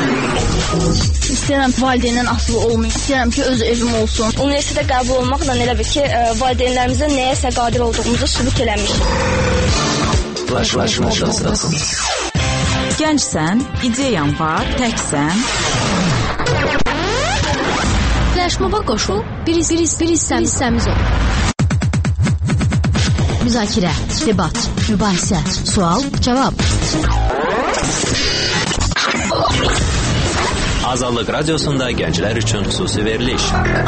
İstəyirəm valideyndən asılı olmayım. İstəyirəm ki, öz evim olsun. Universitetə qəbul olmaqla elə bil ki, valideynlərimizə nəyəsə qadir olduğumuzu sübut eləmişik. Gəncsən, ideyan var, təksən. Flashmoba qoşul, bir hissəmiz ol. Müzakirə, debat, mübahisə, sual, cavab. Azadlıq Radiosunda gənclər üçün xüsusi veriliş.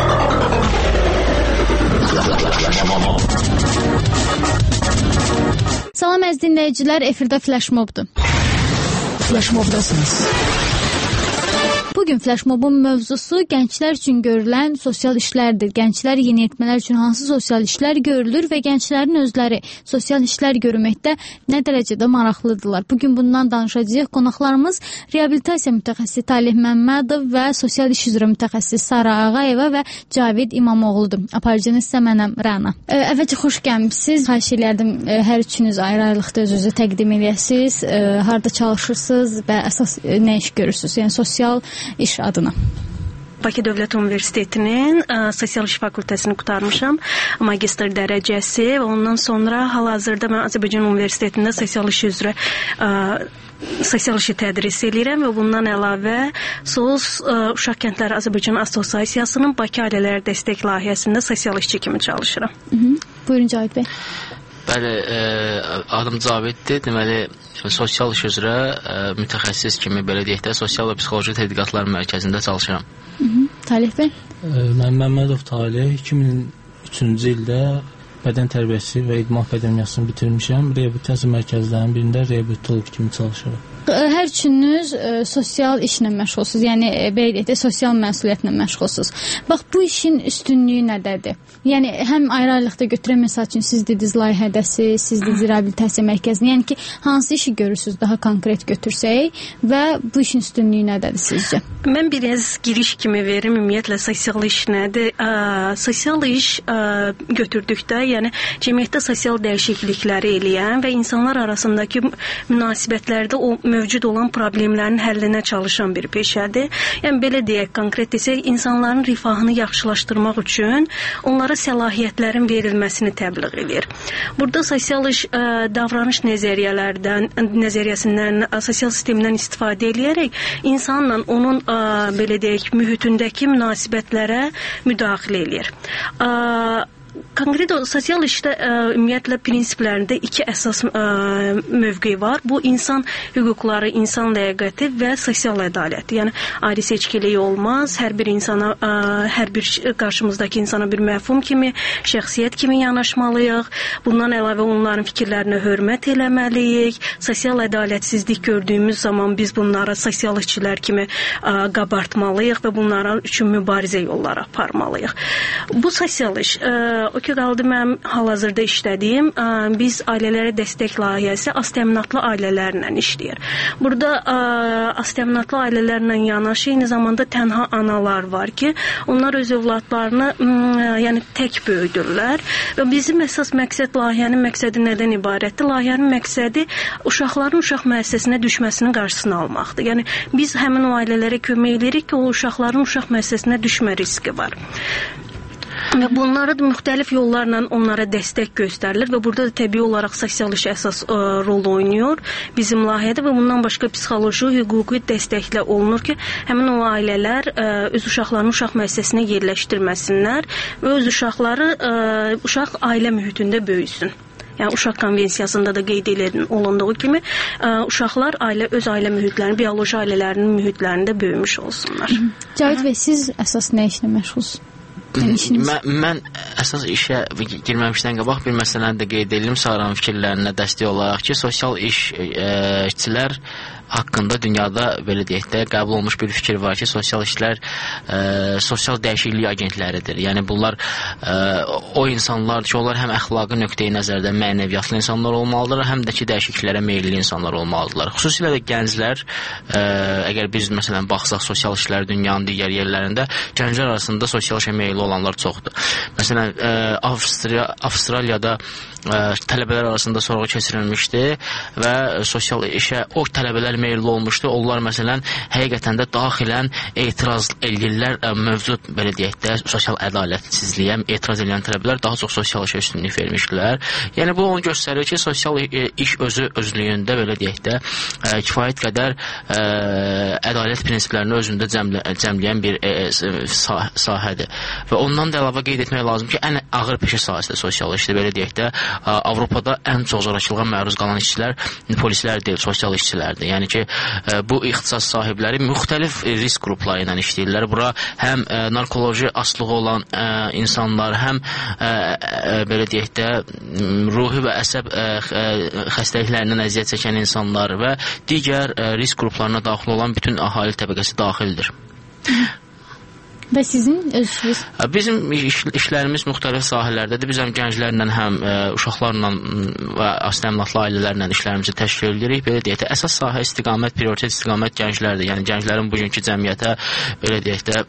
Salam əziz dinləyicilər, efirdə Flashmobdur. Flashmobdasınız. Bugün Flashmobun mövzusu gənclər üçün görülən sosial işlərdir. Gənclər yeniyetmələr üçün hansı sosial işlər görülür və gənclərin özləri sosial işlər görməkdə nə dərəcədə maraqlıdırlar. Bugün bundan danışacağıq. Qonaqlarımız reabilitasiya mütəxəssisi Talih Məmmədov və sosial iş üzrə mütəxəssis Sara Ağayeva və Cavid İmamoğludur. Aparıcınız isə mənəm Rəna. Əvvəlcə xoş gəlmisiniz. Xahiş edirdim hər üçünüz ayrı-ayrılıqda özünüzü təqdim edəsiniz. Harda çalışırsınız və əsas nə iş görürsünüz? Yəni sosial iş adına. Bakı Dövlət Universitetinin Sosial İş fakültəsini qurtarmışam, magistr dərəcəsi və ondan sonra hal-hazırda mən Azərbaycan Universitetində sosial iş üzrə sosial işi tədris edirəm və bundan əlavə SOS Uşaq Kəndləri Azərbaycan Assosiasiyasının Bakı Ailələr Dəstək Layihəsində sosial işçi kimi çalışıram. Buyurun Cavid bəy. Bəli, adım Caviddir. Deməli, sosial iş üzrə mütəxəssis kimi, belə deyək də, sosial və psixoloji tədqiqatlar mərkəzində çalışıram. Talih bəy? Mən Məmmədov Talih, 2003-cü ildə bədən tərbiyəsi və idman akademiyasını bitirmişəm. Reabilitasiya mərkəzlərinin birində reabilitolog kimi çalışıram. Hər üçünüz sosial işlə məşğulsunuz, yəni belə deyək də, sosial məsuliyyətlə məşğulsunuz. Bax, bu işin üstünlüyü nədədir? Yəni, həm ayrı-ayrılıqda götürən, məsəl üçün, siz dediniz layihədəsiz, siz dediniz reabilitasiya mərkəzində, yəni ki, hansı işi görürsünüz, daha konkret götürsək və bu işin üstünlüyü nədədir sizcə? Mən biraz giriş kimi verim, ümumiyyətlə, sosial iş nədir? Sosial iş götürdükdə, yəni, cəmiyyətdə sosial dəyişiklikləri eləyən və insanlar arasındakı münasibətlərdə o mövcud olan problemlərin həllinə çalışan bir peşədir. Yəni, belə deyək, konkret desək, insanların rifahını yaxşılaşdırmaq üçün onlara səlahiyyətlərin verilməsini təbliğ edir. Burada sosial iş davranış nəzəriyyəsindən, sosial sistemdən istifadə edərək insanla onun, belə deyək, mühitindəki münasibətlərə müdaxilə edir. Konkret sosial işdə ümumiyyətlə prinsiplərində iki əsas mövqe var. Bu, insan hüquqları, insan ləyaqəti və sosial ədalət. Yəni, ayrı seçkiliyi olmaz. Hər bir insana, hər bir qarşımızdakı insana bir məfhum kimi, şəxsiyyət kimi yanaşmalıyıq. Bundan əlavə onların fikirlərinə hörmət eləməliyik. Sosial ədalətsizlik gördüyümüz zaman biz bunları sosial işçilər kimi qabartmalıyıq və bunların üçün mübarizə yolları aparmalıyıq. Bu sosial iş, o ki qaldı mən hal-hazırda işlədiyim, biz ailələrə dəstək layihəsi aztəminatlı ailələrlə işləyir. Burada aztəminatlı ailələrlə yanaşı, eyni zamanda tənha analar var ki, onlar öz övladlarını yəni tək böyüdürlər və bizim əsas məqsəd, layihənin məqsədi nədən ibarətdir? Layihənin məqsədi uşaqların uşaq müəssisəsinə düşməsinin qarşısını almaqdır. Yəni biz həmin o ailələrə kömək edirik ki, o uşaqların uşaq müəssisəsinə düşmə riski var. Və bunları müxtəlif yollarla onlara dəstək göstərilir və burada da təbii olaraq sosial iş əsas rol oynayır bizim layihədə və bundan başqa psixoloji, hüquqi dəstəklə olunur ki, həmin o ailələr öz uşaqlarını uşaq müəssisəsinə yerləşdirməsinlər və öz uşaqları uşaq ailə mühitində böyüsün. Yəni, uşaq konvensiyasında da qeyd olunduğu kimi uşaqlar öz ailə mühitlərinin, bioloji ailələrinin mühitlərində böyümüş olsunlar. Cavid bəy, siz əsas nə işlə məşğulsunuz? Mən əsas işə girməmişdən qabaq bir məsələni də qeyd edelim Saranın fikirlərinə dəstək olaraq ki, sosial işçilər haqqında dünyada, belə deyək də, qəbul olmuş bir fikir var ki, sosial işlər sosial dəyişiklik agentləridir. Yəni, bunlar o insanlar ki, onlar həm əxlaqi nöqteyi nəzərdən mənəviyyatlı insanlar olmalıdırlar, həm də ki, dəyişikliklərə meyilli insanlar olmalıdırlar. Xüsusilə də gənclər, əgər biz, məsələn, baxsaq sosial işlər dünyanın digər yerlərində, gənclər arasında sosial işə meyilli olanlar çoxdur. Məsələn, Avstraliyada tələbələr arasında sorğu keçirilmişdi və sosial işə o tələbələr meylli olmuşdu. Onlar məsələn həqiqətən də daxilən etiraz edirlər mövcud belə deyək də sosial ədalətsizliyə etiraz edən tələbələr daha çox sosial işə üstünlük vermişdilər. Yəni bu onu göstərir ki, sosial iş özlüyündə belə deyək də kifayət qədər ədalət prinsiplərini özündə cəmləyən bir sahədir. Və ondan da əlavə qeyd etmək lazım ki, ən ağır peşə sahəsində sosial işdir. Belə deyək də Avropada ən çox zorakılığa məruz qalan işçilər polislər deyil, sosial işçilərdir. Yəni ki, bu ixtisas sahibləri müxtəlif risk qrupları ilə işləyirlər. Bura həm narkoloji asılığı olan insanlar, həm belə deyək də ruhi və əsəb xəstəliklərindən əziyyət çəkən insanlar və digər risk qruplarına daxil olan bütün əhali təbəqəsi daxildir. Və sizin özünüz? Bizim işlərimiz müxtəlif sahələrdədir. Biz həm gənclərlə, həm uşaqlarla və asitəminatlı ailələrlə işlərimizi təşkil edirik. Belə deyək də, əsas sahə istiqamət, prioritet istiqamət gənclərdir. Yəni gənclərin bugünkü cəmiyyətə belə deyək də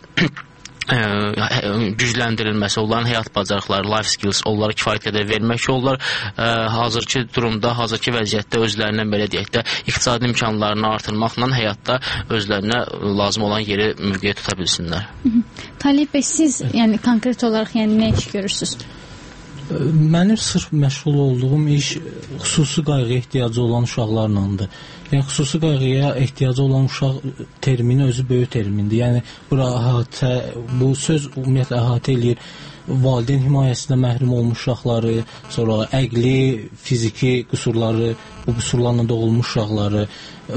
gücləndirilməsi, onların həyat bacarıqları, life skills, onlara kifayət qədər vermək ki, onlar hazırki durumda, hazırki vəziyyətdə özlərindən belə deyək də iqtisadi imkanlarını artırmaqla həyatda özlərinə lazım olan yeri mövqeyə tuta bilsinlər. Talib bəy, siz yəni konkret olaraq yəni nə iş görürsünüz? Mənim sırf məşğul olduğum iş xüsusi qayğıya ehtiyacı olan uşaqlarlandır. Yəni xüsusi qayğıya ehtiyacı olan uşaq termini özü böyük termindir. Yəni bura əhatə, bu söz ümumiyyətlə əhatə eləyir valideyn himayəsində məhrum olmuş uşaqları, sonra əqli, fiziki qüsurları, bu qüsurlarla doğulmuş uşaqları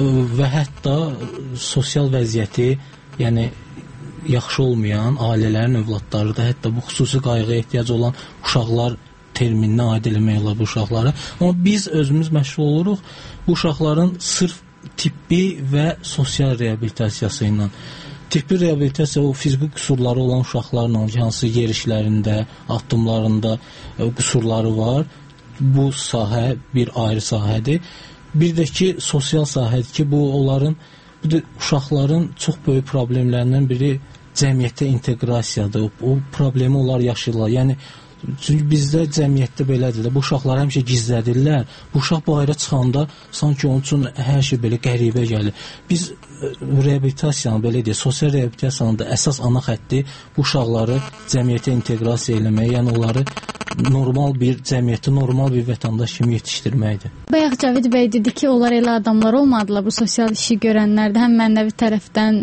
və hətta sosial vəziyyəti, yəni yaxşı olmayan ailələrin övladları da hətta bu xüsusi qayğıya ehtiyacı olan uşaqlar termininə aid eləmək olar bu uşaqlara. Amma biz özümüz məşğul oluruq bu uşaqların sırf tibbi və sosial reabilitasiyası ilə. Tibbi reabilitasiya o fiziki qüsurları olan uşaqlarla, hansı yerişlərində, addımlarında qüsurları var. Bu sahə bir ayrı sahədir. Bir də ki, sosial sahədir ki, bu onların, bu da uşaqların çox böyük problemlərindən biri cəmiyyətə inteqrasiyadır. O problemi onlar yaşayırlar. Yəni çünki bizdə cəmiyyətdə belədir də, bu uşaqlar həmişə gizlədirlər. Bu uşaq bayıra çıxanda sanki onun üçün hər şey belə qəribə gəlir. Biz reabilitasiyanı, belə deyək, sosial reabilitasiyanın da əsas ana xətti bu uşaqları cəmiyyətə inteqrasiya eləmək, yəni onları normal bir cəmiyyətdə, normal bir vətəndaş kimi yetişdirməkdir. Bayaq Cavid bəy dedi ki, onlar elə adamlar olmadılar bu sosial işi görənlərdə, həm mənəvi tərəfdən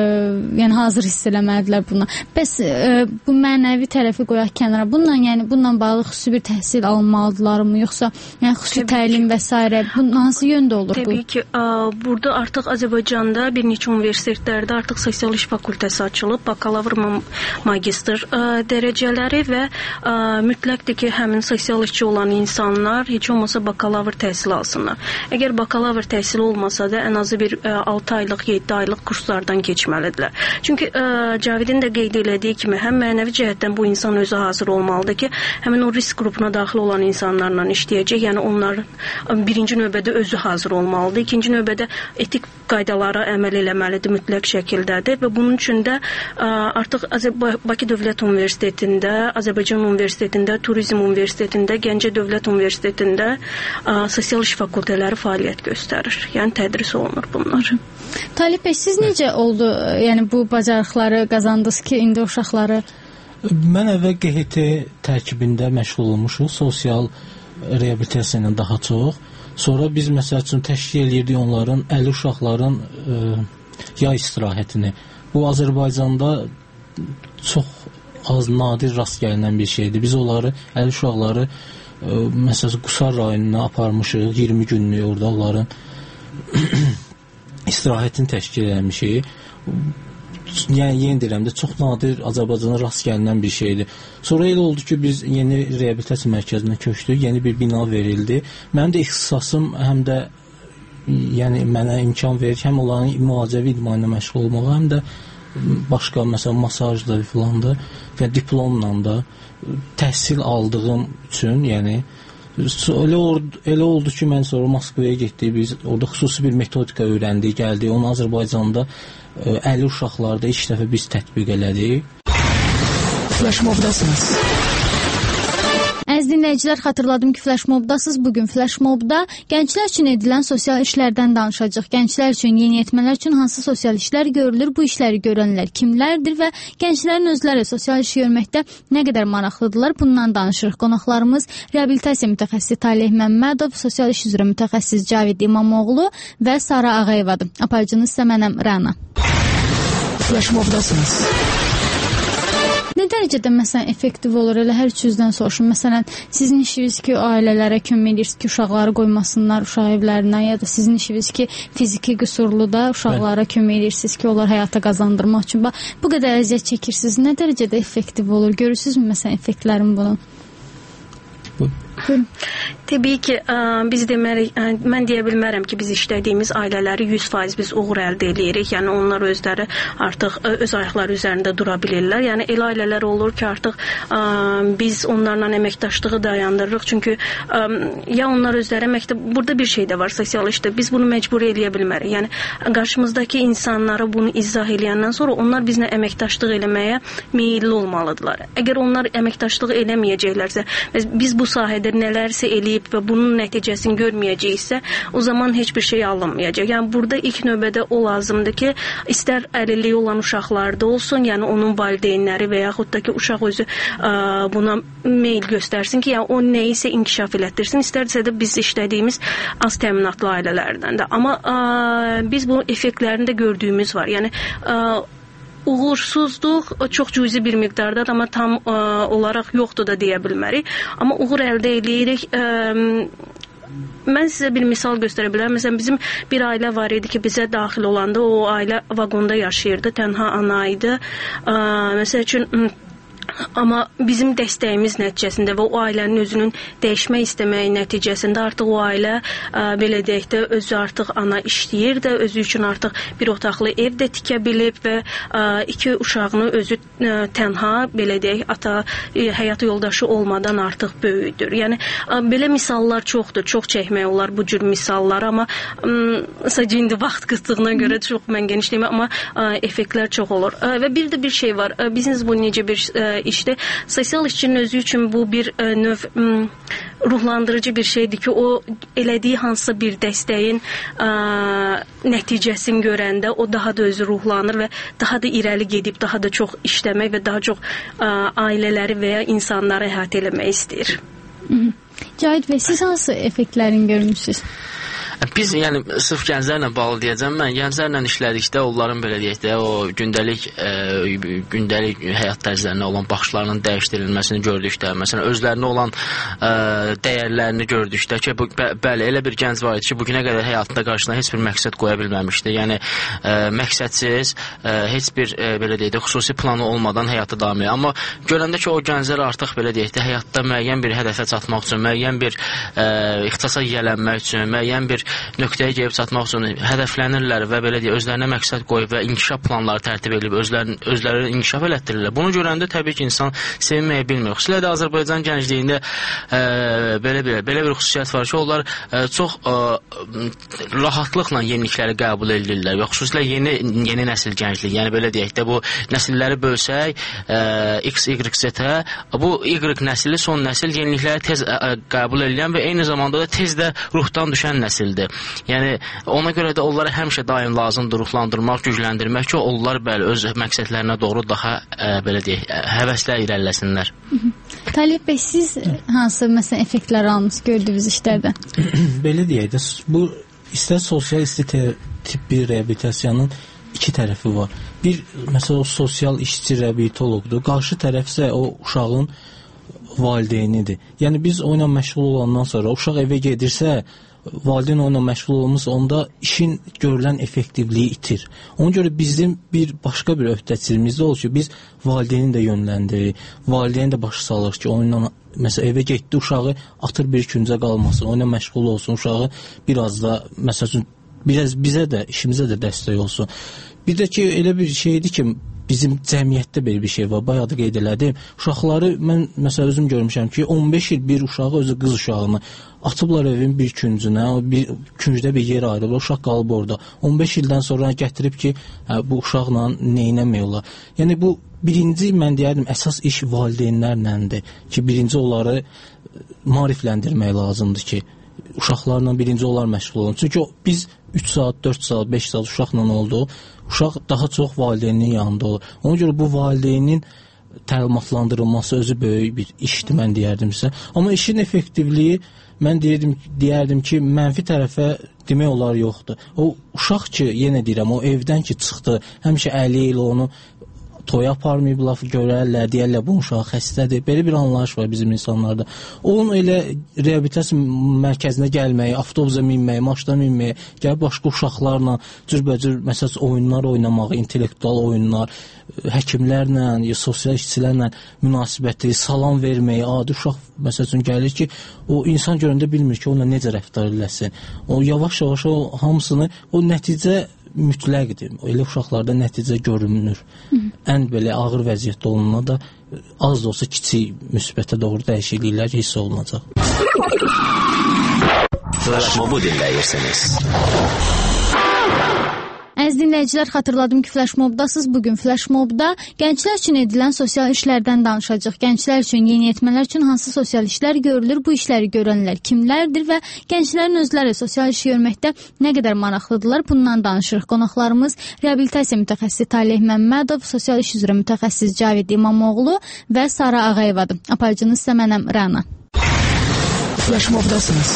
yəni hazır hiss eləmədilər buna. Bəs bu mənəvi tərəfi qoyaq kənara. Bununla bağlı xüsusi bir təhsil almalıdırlarmı, yoxsa yəni xüsusi təlim və s. bunun hansı yöndə olur bu? Təbii ki, burada artıq Azərbaycanda bir neçə universitetlərdə artıq sosial iş fakültəsi açılıb, bakalavr, magistr dərəcələri və mütləqdir ki, həmin sosial işçi olan insanlar heç olmasa bakalavr təhsil alsınlar. Əgər bakalavr təhsili olmasa da ən azı bir 6 aylıq, 7 aylıq kurslardan keçməlidirlər. Çünki Cavidin də qeyd elədiyi kimi, həm mənəvi cəhətdən bu insan özü hazır olmalıdır ki, həmin o risk qrupuna daxil olan insanlarla işləyəcək. Yəni onlar birinci növbədə özü hazır olmalıdır. İkinci növbədə etik qaydalara əməl eləməlidir mütləq şəkildədir və bunun üçün də artıq Bakı Dövlət Universitetində, Azərbaycan Universitetində, Turizm Universitetində, Gəncə Dövlət Universitetində sosial iş fakültələri fəaliyyət göstərir. Yəni tədris olunur bunlar. Talib bəy, siz necə oldu? Yəni bu bacarıqları qazandınız ki, indi uşaqları? Mən əvvəl QHT tərkibində məşğul olmuşuq, sosial reabilitasiya ilə daha çox. Sonra biz məsəl üçün təşkil edirdik onların 50 uşaqların yay istirahətini. Bu Azərbaycanda çox az nadir rast gəlinən bir şeydir. Biz onları 50 uşaqları məsələn Qusar rayonuna aparmışıq, 20 günlük orada onların istirahətini təşkil etmişik. Yəni yeni deyirəm də çox nadir Azərbaycana rast gəlinən bir şeydir. Sonra elə oldu ki, biz yeni reabilitasiya mərkəzinə köçdük, yeni bir bina verildi. Mənim də ixtisasım həm də yəni mənə imkan verir, həm onların müalicəvi idman ilə məşğul olmağa, həm də başqa məsələn masajda filandır və diplomla da təhsil aldığım üçün, yəni elə oldu ki, mən sonra Moskvaya getdik, biz orada xüsusi bir metodika öyrəndik, gəldik, onu Azərbaycanda 50 uşaqlarda ilk dəfə biz tətbiq elədik. Flashmobdasınız. Əziz dinləyicilər, xatırladım ki, Flashmobdasınız. Bugün Flashmobda gənclər üçün edilən sosial işlərdən danışacağıq. Gənclər üçün, yeniyetmələr üçün hansı sosial işlər görülür, bu işləri görənlər kimlərdir və gənclərin özləri sosial iş görməkdə nə qədər maraqlıdırlar, bundan danışırıq. Qonaqlarımız reabilitasiya mütəxəssisi Talih Məmmədov, sosial iş üzrə mütəxəssis Cavid İmamoğlu və Sara Ağayevadır. Aparıcınız isə mənəm Rəna. Flashmobdasınız. Nə dərəcədə məsələn effektiv olur? Elə hər üçüzdən soruşun. Məsələn, sizin işiniz ki, ailələrə kömək edirsiniz ki, uşaqları qoymasınlar uşaq evlərinə, ya da sizin işiniz ki, fiziki qüsurlu da uşaqlara kömək edirsiniz ki, onlar həyata qazandırmaq üçün. Bu qədər əziyyət çəkirsiniz. Nə dərəcədə effektiv olur? Görürsünüzmü məsələn effektlərin bunu? Təbii ki, biz deməli, mən deyə bilmərəm ki, biz işlədiyimiz ailələri 100% biz uğur əldə edirik. Yəni onlar özləri artıq öz ayaqları üzərində dura bilirlər. Yəni elə ailələr olur ki, artıq biz onlarla əməkdaşlığı dayandırırıq. Çünki ya onlar özləri burada bir şey də var sosial işdə. Biz bunu məcbur eləyə bilmərik. Yəni qarşımızdakı insanlara bunu izah eləyəndən sonra onlar bizlə əməkdaşlıq eləməyə meyilli olmalıdırlar. Əgər onlar əməkdaşlıq eləməyəcəklərsə, biz bu sahədə nələrsə eləyib və bunun nəticəsini görməyəcəksə, o zaman heç bir şey alınmayacaq. Yəni burada ilk növbədə o lazımdır ki, istər əlilliyi olan uşaqlarda olsun, yəni onun valideynləri və yaxud da ki, uşaq özü buna meyil göstərsin ki, yəni o nəyisə inkişaf elətdirsin, istərsə də biz işlədiyimiz az təminatlı ailələrdən də. Amma biz bu effektlərini də gördüyümüz var. Yəni uğursuzluq çox cüzi bir miqdardadır, amma tam olaraq yoxdur da deyə bilmərik. Amma uğur əldə edirik. Mən sizə bir misal göstərə bilərəm. Məsələn, bizim bir ailə var idi ki, bizə daxil olanda o ailə vaqonda yaşayırdı, tənha ana idi. Məsəl üçün, amma bizim dəstəyimiz nəticəsində və o ailənin özünün dəyişmək istəməyi nəticəsində artıq o ailə belə deyək də özü artıq ana işləyir də, özü üçün artıq bir otaqlı ev də tikə bilib və 2 uşağını özü tənha belə deyək ata həyat yoldaşı olmadan artıq böyüdür. Yəni belə misallar çoxdur, çox çəkmək olar bu cür misallar, amma sadəcə indi vaxt qıtlığına görə çox mən genişləyim, amma effektlər çox olur. Və bir də bir şey var. Bizimiz bu necə bir işdir. Sosial işçinin özü üçün bu bir növ ruhlandırıcı bir şeydir ki, o elədiyi hansısa bir dəstəyin nəticəsini görəndə o daha da özü ruhlanır və daha da irəli gedib, daha da çox işləmək və daha çox ailələri və ya insanları əhatə eləmək istəyir. Cahid bəy, siz hansı effektlərini görmüsünüz? Biz, yəni, sırf gənclərlə bağlı deyəcəm, mən gənclərlə işlədikdə onların belə deyək də, o gündəlik həyat tərzlərinə olan baxışlarının dəyişdirilməsini gördükdə, məsələn, özlərinə olan dəyərlərini gördükdə ki, bəli, elə bir gənc var idi ki, bugünə qədər həyatında qarşısına heç bir məqsəd qoya bilməmişdi. Yəni, məqsədsiz, heç bir, belə deyək də, xüsusi planı olmadan həyata davam edir. Amma görəndə ki, o gənclər artıq, belə deyək də, həyatda müəyyən bir hədəfə çatmaq üçün, müəyyən bir ixtisasa yiyələnmək üçün, müəyyən bir nöqtəyə gəlib çatmaq üçün hədəflənirlər və belə deyə özlərinə məqsəd qoyub və inkişaf planları tərtib edib özlərini inkişaf elətdirirlər. Bunu görəndə təbii ki, insan sevinməyə bilmir. Xüsusilə də Azərbaycan gəncliyində belə bir xüsusiyyət var ki, onlar çox rahatlıqla yenilikləri qəbul edirlər və xüsusilə yeni nəsil gənclik, yəni belə deyək də bu nəsilləri bölsək X, Y, Z-ə, bu Y nəsli son nəsil yenilikləri tez qəbul edən və eyni zamanda da tez də ruhdan düşən nəsildir. Yəni, ona görə də onları həmişə daim lazımdır ruhlandırmaq, gücləndirmək ki, onlar bəli, öz məqsədlərinə doğru daha, belə deyək, həvəslə irəliləsinlər. Talib bəy, siz hansı, məsələn, effektlər almışsınız gördüyünüz işlərdən? Belə deyək də, bu istər sosial, istər tibbi reabilitasiyanın iki tərəfi var. Bir, məsələn, o sosial işçi reabilitologdur, qarşı tərəf isə o uşağın valideynidir. Yəni, biz oyla məşğul olandan sonra uşaq evə gedirsə, valideyn onunla məşğul olmamız onda işin görülən effektivliyi itir. Ona görə bizim başqa bir öhdəçiliyimiz də olur ki, biz valideyni də yönləndiririk. Valideyni də başa salırıq ki, onunla məsələn evə getdi, uşağı atır bir küncə qalmasın, onunla məşğul olsun, uşağı biraz da məsəl üçün bizə də, işimizə də dəstək olsun. Bir də ki, elə bir şeydir ki, bizim cəmiyyətdə belə bir şey var. Bayaq da qeyd elədim. Uşaqları mən məsələn özüm görmüşəm ki, 15 il bir uşağı, özü qız uşağını atıblar evin bir küncünə, bir küncdə bir yer ayrılır, uşaq qalıb orada. 15 ildən sonra gətirib ki, bu uşaqla neynəmək olar. Yəni bu birinci mən deyərdim əsas iş valideynlərləndir ki, birinci onları maarifləndirmək lazımdır ki, uşaqlarla birinci onlar məşğul olun. Çünki biz 3 saat, 4 saat, 5 saat uşaqla oldu, uşaq daha çox valideynin yanında olur. Ona görə bu valideynin təlimatlandırılması özü böyük bir işdir, mən deyərdim sizə. Amma işin effektivliyi mən deyərdim ki, mənfi tərəfə demək olar yoxdur. O uşaq ki, yenə deyirəm, o evdən ki çıxdı, həmişə əli ilə onu toya aparmayıblar, görərlər, deyərlər bu uşaq xəstədir. Belə bir anlayış var bizim insanlarda. Onun elə reabilitasiya mərkəzinə gəlməyi, avtobusa minməyi, maşına minməyi, gəlib başqa uşaqlarla cürbəcür məsələn oyunlar oynamağı, intellektual oyunlar, həkimlərlə, ya sosial işçilərlə münasibəti, salam verməyi, adi uşaq məsələn gəlir ki, o insan görəndə bilmir ki, onunla necə rəftar eləsin. O yavaş-yavaş o hamısını, o nəticə mütləqdir. Elə uşaqlarda nəticə görünür. Ən belə ağır vəziyyətdə olunana da az da olsa kiçik müsbətə doğru dəyişikliklər hiss olunacaq. Flash Mobu dinləyirsiniz. Əziz dinləyicilər, xatırladım ki, Flash Mobdasınız. Bugün Flash Mobda gənclər üçün edilən sosial işlərdən danışacaq. Gənclər üçün, yeniyetmələr üçün hansı sosial işlər görülür, bu işləri görənlər kimlərdir və gənclərin özləri sosial iş görməkdə nə qədər maraqlıdırlar, bundan danışırıq. Qonaqlarımız reabilitasiya mütəxəssisi Taleh Məmmədov, sosial iş üzrə mütəxəssis Cavid İmamoğlu və Sara Ağayevadır. Aparıcınız isə mənəm Rəna. Flash Mobdasınız.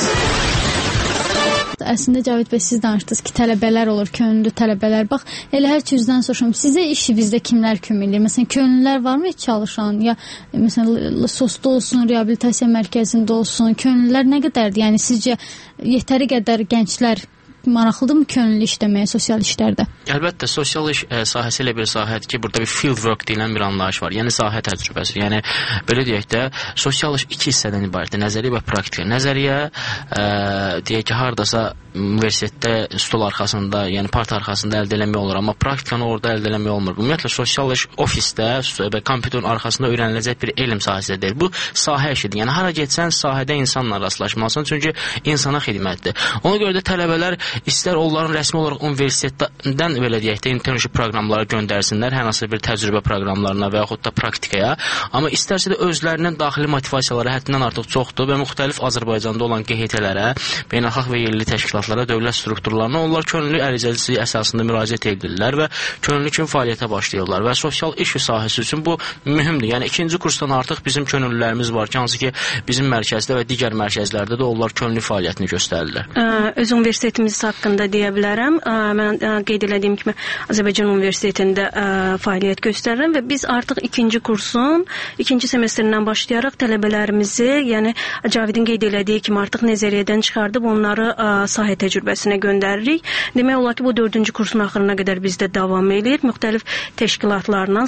Əslində Cavid bəy, siz danışdınız ki, tələbələr olur, könüllü tələbələr. Bax, elə hər cüzdən soruşum, sizə işinizdə kimlər kömək edir? Məsələn, könüllülər varmı heç çalışan? Ya məsələn, SOS-da olsun, reabilitasiya mərkəzində olsun, könüllülər nə qədərdir? Yəni sizcə yetəri qədər gənclər maraqlıdırmı könüllü işləməyə sosial işlərdə? Əlbəttə, sosial iş sahəsi elə bir sahədir ki, burada bir field work deyilən bir anlayış var. Yəni sahə təcrübəsi. Yəni belə deyək də, sosial iş iki hissədən ibarətdir. Nəzəriyyə və praktika. Nəzəriyyə deyək ki, hardasa universitetdə stol arxasında, yəni parta arxasında əldə eləmək olur, amma praktikanı orada əldə eləmək olmur. Ümumiyyətlə sosial iş ofisdə və kompüterin arxasında öyrəniləcək bir elm sahəsi deyil. Bu sahə işidir. Yəni hara getsən sahədə insanla rastlaşmalısan, çünki insana xidmətdir. Ona görə də tələbələr istər onların rəsmi olaraq universitetdən belə deyək də internship proqramlara göndərsinlər, hər hansı bir təcrübə proqramlarına və yaxud da praktikaya, amma istərsə də özlərinin daxili motivasiyaları həddindən artıq çoxdur və müxtəlif Azərbaycanda olan QHT-lərə, beynəlxalq və yerli təşkilatlara, dövlət strukturlarına onlar könüllü ərizəsi əsasında müraciət edirlər və könüllü kimi fəaliyyətə başlayırlar və sosial iş sahəsi üçün bu mühümdür. Yəni ikinci kursdan artıq bizim könüllülərimiz var ki, hansı ki bizim mərkəzdə və digər mərkəzlərdə də onlar könüllü fəaliyyətini göstərirlər. Öz universitetimiz haqqında deyə bilərəm. Mən qeyd elədiyim kimi Azərbaycan Universitetində fəaliyyət göstərirəm və biz artıq ikinci kursun ikinci semestrindən başlayaraq tələbələrimizi, yəni Cavidin qeyd elədiyi kimi artıq nəzəriyyədən çıxardıb onları sahə təcrübəsinə göndəririk. Demək olar ki, bu 4-cü kursun axırına qədər bizdə davam edir. Müxtəlif təşkilatlarla,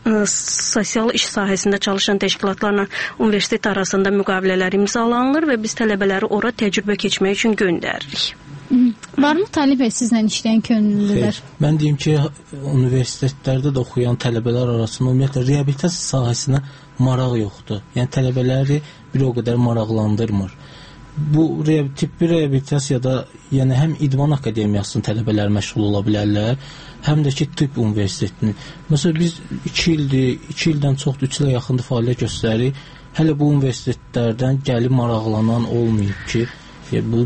sosial iş sahəsində çalışan təşkilatlarla universitet arasında müqavilələr imzalanır və biz tələbələri ora təcrübə keçmək üçün göndəririk. Varmı Talib bəy sizlə işləyən könüllülər? Mən deyim ki, universitetlərdə də oxuyan tələbələr arasında ümumiyyətlə reabilitasiya sahəsinə maraq yoxdur. Yəni tələbələri bir o qədər maraqlandırmır. Bu tibbi reabilitasiyada yəni həm İdman Akademiyasının tələbələri məşğul ola bilərlər, həm də ki tibb universitetinin. Məsələn biz 2 ildən çoxdur, 3 ilə yaxındır fəaliyyət göstəririk. Hələ bu universitetlərdən gəlib maraqlanan olmayıb ki, bu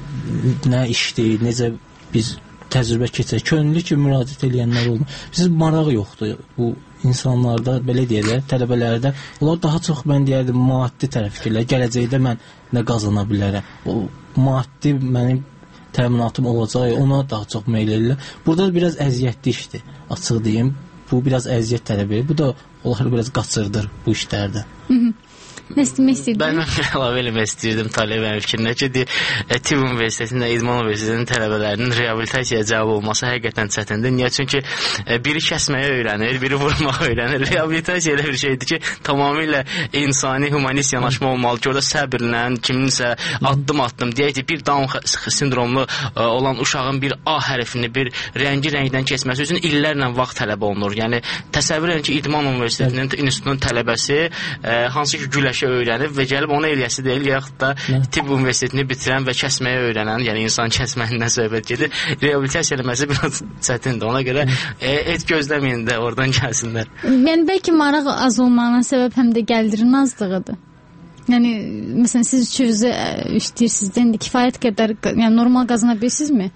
nə işdir, necə biz təcrübə keçək. Könüllü ki müraciət edənlər olmur. Bizim maraq yoxdur bu insanlarda, belə deyirlər, tələbələrdə. Onlar daha çox mən deyərdim maddi tərəfdirlər. Gələcəkdə mən nə qazana bilərəm. O maddi mənim təminatım olacaq, ona daha çox meyl edirlər. Burada biraz əziyyətli işdir. Açıq deyim, bu biraz əziyyət tələb edir. Bu da onları biraz qaçırdır bu işlərdə. Nə demək istəyirdin? Mən əlavə eləmək istəyirdim Talib mənim fikrinə ki, Tibb Universitetinin, İdman Universitetinin tələbələrinin reabilitasiyaya cavab olması həqiqətən çətindir. Niyə? Çünki biri kəsməyə öyrənir, biri vurmağa öyrənir. Reabilitasiya elə bir şeydir ki, tamamilə insani, humanist yanaşma olmalı ki, orada səbirlə, kiminsə addım deyək ki, bir Down sindromlu olan uşağın bir A hərfini, bir rəngdən keçməsi üçün illərlə vaxt tələb olunur. Yəni, təsəvvür edin ki, İdman Universitetinin institutunun tələbəsi hansı ki, güləşə öyrənib və gəlib ona eləyəsi deyil, yaxud da Tibb Universitetini bitirən və kəsməyə öyrənən, yəni insan kəsməyindən söhbət gedir. Reabilitasiya eləməsi biraz çətindir. Ona görə heç gözləməyin də oradan gəlsinlər. Yəni, bəlkə maraq az olmağına səbəb həm də gəlirin azlığıdır. Yəni, məsələn, siz üçünüzü işləyirsiniz, indi kifayət qədər, yəni normal qazana bilirsinizmi?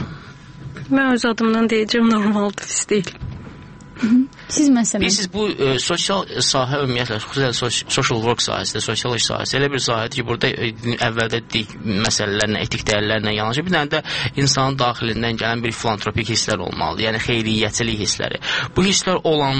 Mən öz adımdan deyəcəm, normaldır, pis deyil. Siz məsələn? Bilirsiniz, bu sosial sahə ümumiyyətlə, xüsusən social work sahəsi, sosial iş sahəsi elə bir sahədir ki, burada əvvəldə məsələlərlə, etik dəyərlərlə yanaşı, bir dənə də insanın daxilindən gələn bir filantropik hisslər olmalıdır, yəni xeyriyyəçilik hissləri. Bu hisslər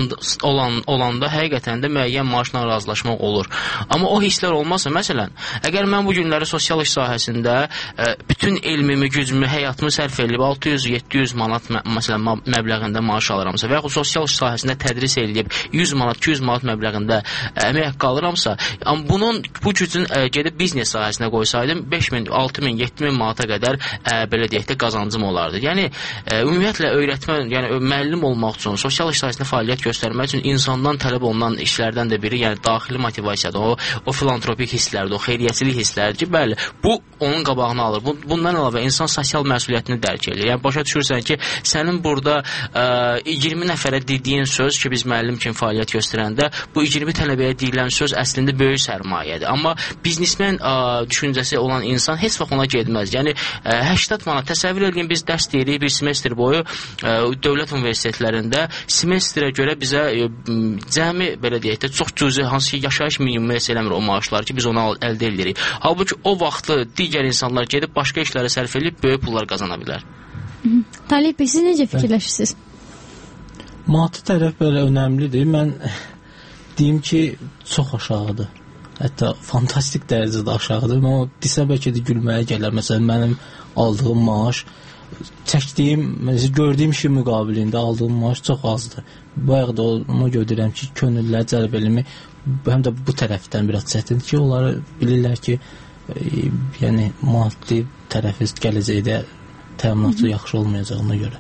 olanda həqiqətən də müəyyən maaşla razılaşmaq olur. Amma o hisslər olmasa, məsələn, əgər mən bu günləri sosial iş sahəsində bütün elmimi, gücümü, həyatımı sərf edib 600-700 manat məsələn məbləğində maaş alıramsa və yaxud sosial iş sahəsində tədris eləyib 100 manat, 200 manat məbləğində əmək haqqı alıramsa, bu gücün gedib biznes sahəsinə qoysaydım 5000, 6000, 7000 manata qədər belə deyək də qazancım olardı. Yəni ümumiyyətlə öyrətmə, yəni müəllim olmaq üçün, sosial iş sahəsində fəaliyyət göstərmək üçün insandan tələb olunan işlərdən də biri, yəni daxili motivasiyadır, o filantropik hisslərdir, o xeyriyyəçilik hisslərdir ki, bəli, bu onun qabağını alır. Bundan əlavə insan sosial məsuliyyətini dərk edir. Yəni başa düşürsən ki, sənin burada 20 nəfərə dediyin söz ki, biz müəllim kimi fəaliyyət göstərəndə bu 20 tələbəyə deyilən söz əslində böyük sərmayədir. Amma biznesmen düşüncəsi olan insan heç vaxt ona getməz. Yəni 80 manat təsəvvür edin, biz dərs deyirik bir semestr boyu dövlət universitetlərində semestrə görə bizə cəmi belə deyək də çox cüzi hansı ki yaşayış minimumu eləmir o maaşlar ki, biz onu əldə edirik. Halbuki o vaxtı digər insanlar gedib başqa işlərə sərf edib böyük pullar qazana bilər. Talib bəy, siz necə fikirləşirsiniz? Maddi tərəf belə önəmlidir. Mən deyim ki, çox aşağıdır. Hətta fantastik dərəcədə aşağıdır. Mən o desə bəlkə də gülməyə gələr. Məsələn, mənim aldığım maaş, çəkdiyim, gördüyüm işin müqabilində aldığım maaş çox azdır. Bayaq da ona gördürəm ki, könüllər cəlb elmi həm də bu tərəfdən biraz çətindir ki, onları bilirlər ki, yəni maddi tərəfi gələcəkdə təminatı yaxşı olmayacağına görə.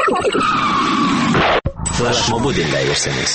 Flash Mobu dinləyirsiniz.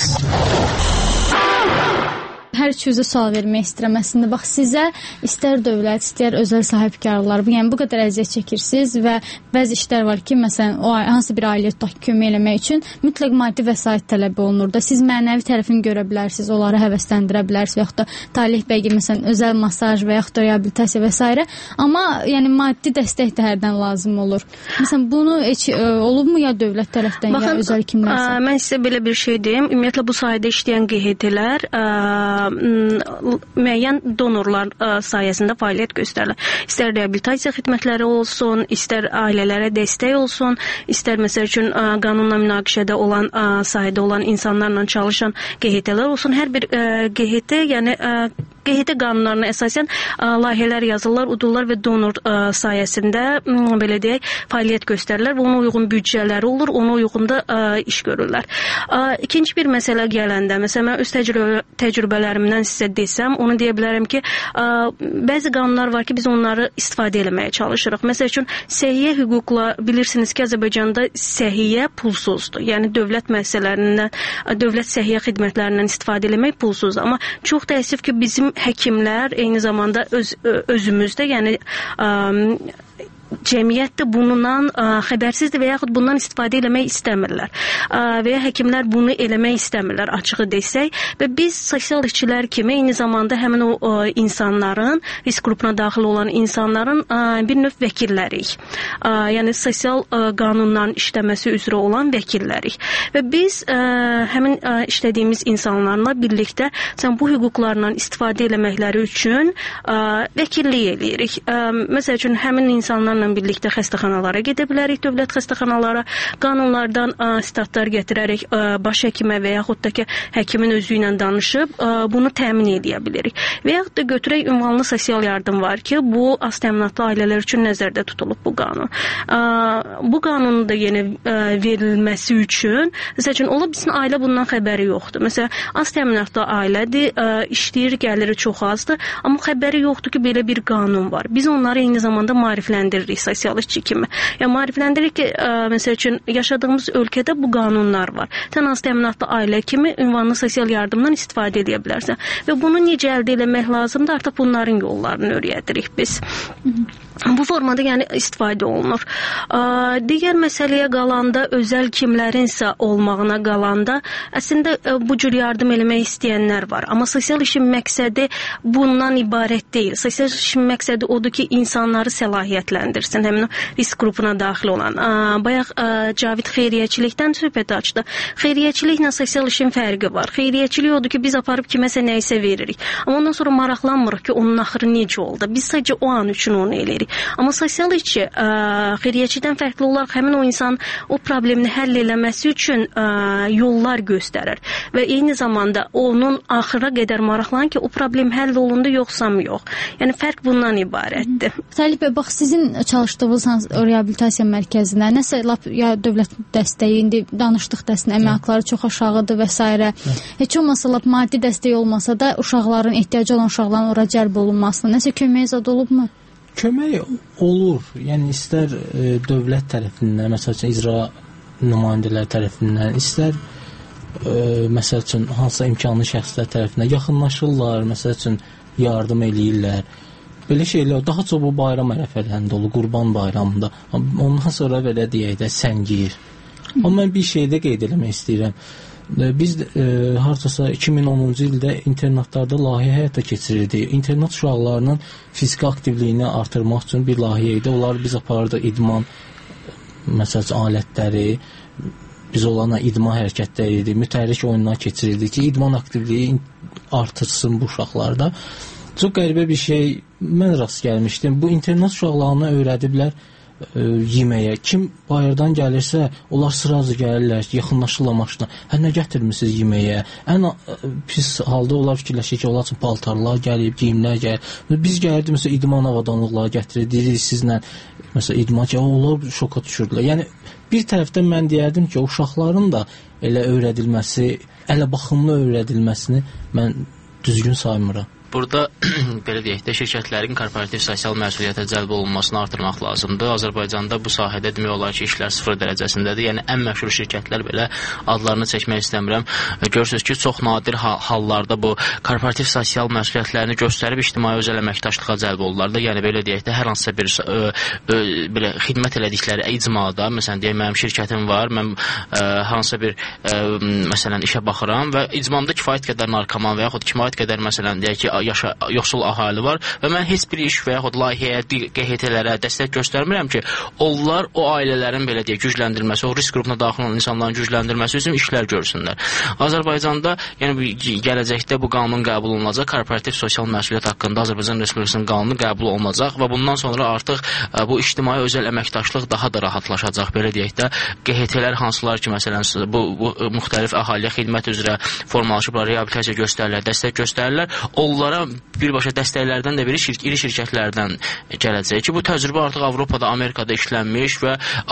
Hər üçünüzə sual vermək istəyirəm. Əslində, bax, sizə istər dövlət, istər özəl sahibkarlar, yəni bu qədər əziyyət çəkirsiniz və bəzi işlər var ki, məsələn, o hansı bir ailəyə tutaq kömək eləmək üçün mütləq maddi vəsait tələb olunur da. Siz mənəvi tərəfini görə bilərsiniz, onları həvəsləndirə bilərsiniz, yaxud da Talih bəy məsələn özəl masaj və yaxud da reabilitasiya və s. Amma yəni maddi dəstək də hərdən lazım olur. Məsələn, bunu heç olubmu ya dövlət tərəfdən, ya özəl kimlərsə? Mən sizə belə bir şey deyim. Ümumiyyətlə bu sahədə işləyən QHT-lər müəyyən donorlar sayəsində fəaliyyət göstərirlər. İstər reabilitasiya xidmətləri olsun, istər ailələrə dəstək olsun, istər məsəl üçün qanunla münaqişədə olan sahədə olan insanlarla çalışan QHT-lər olsun. Hər bir QHT, yəni QHT qanunlarına əsasən layihələr yazırlar, udurlar və donor sayəsində belə deyək, fəaliyyət göstərirlər və ona uyğun büdcələri olur, ona uyğun da iş görürlər. İkinci bir məsələ gələndə, məsələn, mən öz təcrübələrimdən sizə desəm, onu deyə bilərəm ki, bəzi qanunlar var ki, biz onları istifadə eləməyə çalışırıq. Məsəl üçün, səhiyyə hüquqla bilirsiniz ki, Azərbaycanda səhiyyə pulsuzdur. Yəni, dövlət müəssisələrindən, dövlət səhiyyə xidmətlərindən istifadə eləmək pulsuzdur. Amma çox təəssüf ki, bizim həkimlər eyni zamanda özümüzdə, yəni cəmiyyətdə bundan xəbərsizdir və yaxud bundan istifadə eləmək istəmirlər. Və ya həkimlər bunu eləmək istəmirlər, açığı desək. Və biz sosial işçilər kimi eyni zamanda həmin o insanların, risk qrupuna daxil olan insanların bir növ vəkillərik. Yəni sosial qanunların işləməsi üzrə olan vəkillərik. Və biz həmin işlədiyimiz insanlarla birlikdə bu hüquqlarla istifadə eləməkləri üçün vəkillik eləyirik. Məsəl üçün, həmin insanlarla ilə birlikdə xəstəxanalara gedə bilərik, dövlət xəstəxanalara. Qanunlardan statlar gətirərək baş həkimə və yaxud da ki, həkimin özü ilə danışıb bunu təmin edə bilirik. Və yaxud da götürək ünvanlı sosial yardım var ki, bu az təminatlı ailələr üçün nəzərdə tutulub bu qanun. Bu qanunun da yenə verilməsi üçün, məsələn, ola bilsin ailə bundan xəbəri yoxdur. Məsələn, az təminatlı ailədir, işləyir, gəliri çox azdır, amma xəbəri yoxdur ki, belə bir qanun var. Biz onları eyni zamanda maarifləndiririk sosial işçi kimi. Yəni maarifləndiririk ki, məsəl üçün yaşadığımız ölkədə bu qanunlar var. Sən az təminatlı ailə kimi ünvanlı sosial yardımdan istifadə edə bilərsən. Və bunu necə əldə etmək lazımdır? Artıq bunların yollarını öyrədirik biz. Bu formada yəni istifadə olunur. Digər məsələyə qalanda, özəl kimlərinsə olmağına qalanda, əslində bu cür yardım eləmək istəyənlər var. Amma sosial işin məqsədi bundan ibarət deyil. Sosial işin məqsədi odur ki, insanları səlahiyyətləndirsin, həmin o risk qrupuna daxil olan. Bayaq Cavid xeyriyyəçilikdən söhbət açdı. Xeyriyyəçiliklə sosial işin fərqi var. Xeyriyyəçilik odur ki, biz aparıb kiməsə nəyisə veririk. Amma ondan sonra maraqlanmırıq ki, onun axırı necə oldu. Biz sadəcə o an üçün onu eləyirik. Amma sosial işçi xeyriyyəçidən fərqli olaraq həmin o insan o problemini həll eləməsi üçün yollar göstərir və eyni zamanda onun axıra qədər maraqlanır ki, o problem həll olundu yoxsa yox. Yəni fərq bundan ibarətdir. Salih bəy, bax sizin çalışdığınız reabilitasiya mərkəzinə nəsə ya dövlət dəstəyi, indi danışdıq dəstəyin əmək haqqları çox aşağıdır və s. Heç olmasa maddi dəstək olmasa da uşaqların, ehtiyacı olan uşaqların ora cəlb olunmasına nəsə kömək zad olubmu? Kömək olur. Yəni istər dövlət tərəfindən, məsəl üçün icra nümayəndələri tərəfindən, istər məsəl üçün hansısa imkanlı şəxslər tərəfindən yaxınlaşırlar, məsəl üçün yardım eləyirlər. Belə şeylər daha çox bu bayram ərəfələrində olur, Qurban bayramında. Ondan sonra belə deyək də səngiyir. Amma mən bir şey də qeyd eləmək istəyirəm. Biz hardasa 2010-cu ildə internatlarda layihə həyata keçirirdik. İnternat uşaqlarının fiziki aktivliyini artırmaq üçün bir layihə idi. Onları biz aparırdıq idman məsələn alətləri, biz onlarla idman hərəkətləri edirdik, mütəhərrik oyunlar keçirirdik ki, idman aktivliyi artırsın bu uşaqlarda. Çox qəribə bir şey mən rast gəlmişdim. Bu internat uşaqlarına öyrədiblər yeməyə. Kim bayırdan gəlirsə, onlar sırazı gəlirlər, yaxınlaşırlar maşına. Nə gətirmisiniz yeməyə? Ən pis halda onlar fikirləşir ki, onlar üçün paltarlar gəlib, geyimlər gəlib. Biz gəlirdik, məsələn, idman avadanlıqları gətirirdik sizlə. Məsələn, idman ki, onlar şoka düşürdülər. Yəni, bir tərəfdən mən deyərdim ki, uşaqların da elə öyrədilməsi, elə baxımlı öyrədilməsini mən düzgün saymıram. Burada belə deyək də şirkətlərin korporativ sosial məsuliyyətə cəlb olunmasını artırmaq lazımdır. Azərbaycanda bu sahədə demək olar ki, işlər 0 dərəcəsindədir. Yəni ən məşhur şirkətlər belə adlarını çəkmək istəmirəm. Görürsünüz ki, çox nadir hallarda bu korporativ sosial məsuliyyətlərini göstərib ictimai özəl əməkdaşlığa cəlb olurlar. Yəni belə deyək də hər hansısa bir belə xidmət elədikləri icmada, məsələn deyək mənim şirkətim var, mən hansısa bir məsələn işə baxıram və icmamda kifayət qədər narkoman və yaxud kifayət qədər məsələn deyək ki, yoxsul əhali var və mən heç bir iş və yaxud layihəyə, QHT-lərə dəstək göstərmirəm ki, onlar o ailələrin belə deyək gücləndirilməsi, o risk qrupuna daxil olan insanların gücləndirilməsi üçün işlər görsünlər. Azərbaycanda, yəni gələcəkdə bu qanun qəbul olunacaq, korporativ sosial məsuliyyət haqqında Azərbaycan Respublikasının qanunu qəbul olunacaq və bundan sonra artıq bu ictimai özəl əməkdaşlıq daha da rahatlaşacaq, belə deyək də. QHT-lər hansılar ki, məsələn, bu müxtəlif əhaliyə xidmət üzrə formalaşıblar, reabilitasiya göstərirlər, dəstək göstərirlər. Onlara birbaşa dəstəklərdən də biri iri şirkətlərdən gələcək ki, bu təcrübə artıq Avropada, Amerikada işlənmiş və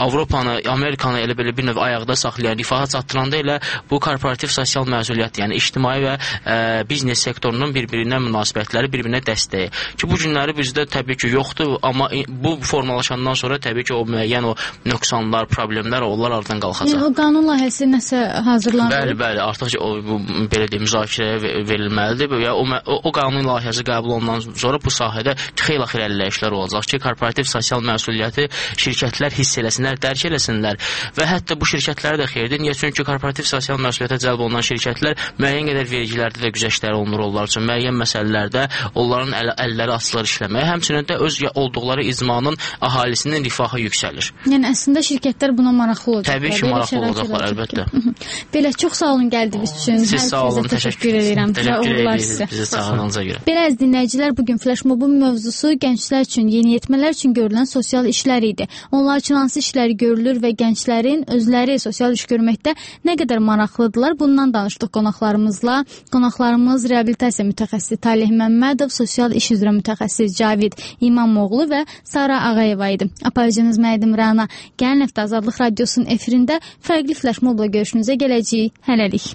Amerikanı elə belə bir növ ayaqda saxlayan, rifaha çatdıranda elə bu korporativ sosial məsuliyyət, yəni ictimai və biznes sektorunun bir-birinə münasibətləri, bir-birinə dəstəyi. Ki, bu günləri bizdə təbii ki, yoxdur, amma bu formalaşandan sonra təbii ki, o müəyyən o nöqsanlar, problemlər, onlar aradan qalxacaq. Yəni, o qanun layihəsi nəsə hazırlanır? Bəli, artıq belə deyim, müzakirəyə verilməlidir və o qanun layihəsi qəbul olunan sonra bu sahədə xeyli irəliləyişlər olacaq ki, korporativ sosial məsuliyyəti şirkətlər hiss eləsinlər, dərk eləsinlər və hətta bu şirkətlərə də xeyirdir. Niyə? Çünki korporativ sosial məsuliyyətə cəlb olunan şirkətlər müəyyən qədər vergilərdə də güzəştləri olunur onlar üçün. Müəyyən məsələlərdə onların əlləri açılır işləməyə. Həmçinin də öz olduqları icmanın əhalisinin rifahı yüksəlir. Yəni əslində şirkətlər buna maraqlı olacaqlar. Təbii ki, maraqlı olacaqlar, əlbəttə. Belə çox sağ olun gəldiyiniz üçün. Siz sağ olun, təşəkkür edirəm. Uğurlar sizə. Bizə sağ olun. baxdığınıza görə. Belə əziz dinləyicilər, bugün Flashmobun mövzusu gənclər üçün, yeniyetmələr üçün görülən sosial işlər idi. Onlar üçün hansı işlər görülür və gənclərin özləri sosial iş görməkdə nə qədər maraqlıdırlar? Bundan danışdıq qonaqlarımızla. Qonaqlarımız reabilitasiya mütəxəssisi Talih Məmmədov, sosial iş üzrə mütəxəssis Cavid İmamoğlu və Sara Ağayeva idi. Aparıcınız Mədim Rana. Gələn həftə Azadlıq Radiosunun efirində fərqli Flashmobla görüşünüzə gələcəyik. Hələlik.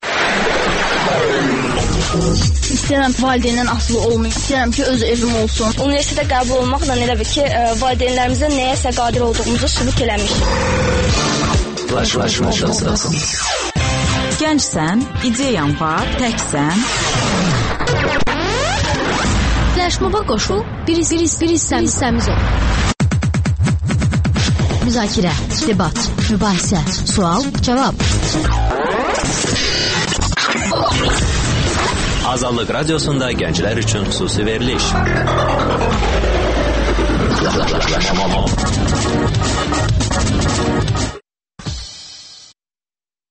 İstəyirəm valideyndən asılı olmayım. İstəyirəm ki, öz evim olsun. Universitetə qəbul olmaqla elə bil ki, valideynlərimizə nəyəsə qadir olduğumuzu sübut eləmişik. Flashmob. Gəncsən, ideyan var, təksən. Flashmoba qoşul, bir hissəmiz ol. Müzakirə, debat, mübahisə, sual, cavab. Azadlıq Radiosunda gənclər üçün xüsusi veriliş. Flashmob.